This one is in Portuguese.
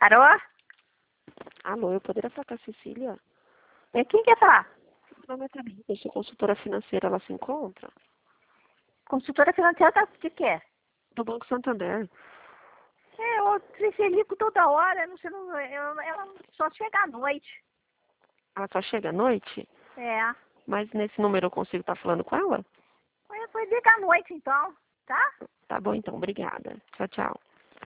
Alô? Alô, eu poderia falar com a Cecília? Quem quer falar? Meu nome é Thalita, eu sou consultora financeira, ela se encontra? Consultora financeira de quê? Do Banco Santander. Eu ligo toda hora, não sei, ela só chega à noite. Ela só chega à noite? É. Mas nesse número eu consigo estar falando com ela? Foi ligar à noite então, tá? Tá bom então, obrigada. Tchau, tchau.